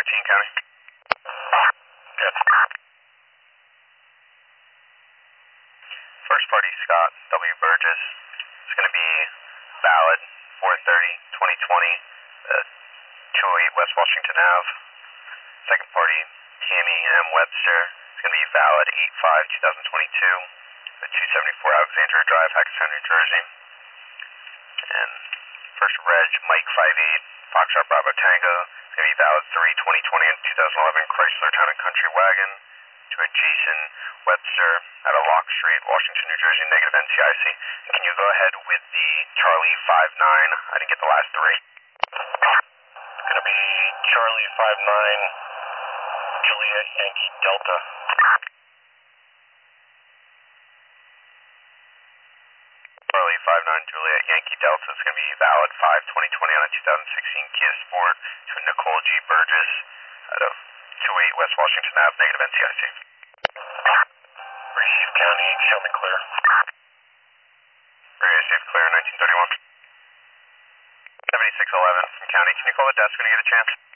County. Good. First party, Scott W. Burgess. It's going to be valid 4/30/2020, 208 West Washington Ave. Second party, Tammy M. Webster. It's going to be valid 8/5/2022, 274 Alexandria Drive, Hackettstown, New Jersey. And first reg, Mike 58, Foxtrot Bravo Tango. It's going to be valid 3/2020 and 2011 Chrysler Town and Country Wagon to a Jason Webster at a Lock Street, Washington, New Jersey, negative NCIC. And can you go ahead with the Charlie 59? I didn't get the last three. It's going to be Charlie 59, Juliet Yankee Delta. Charlie 59, Juliet Yankee Delta. It's going to be valid 5/2020 on a 2016 Kia Sport to Nicole G. Burgess at a 208 West Washington Ave, negative NCIC. Receive County, show me clear. Receive clear, 1931. 7611 from County. Can you call the desk when you get a chance?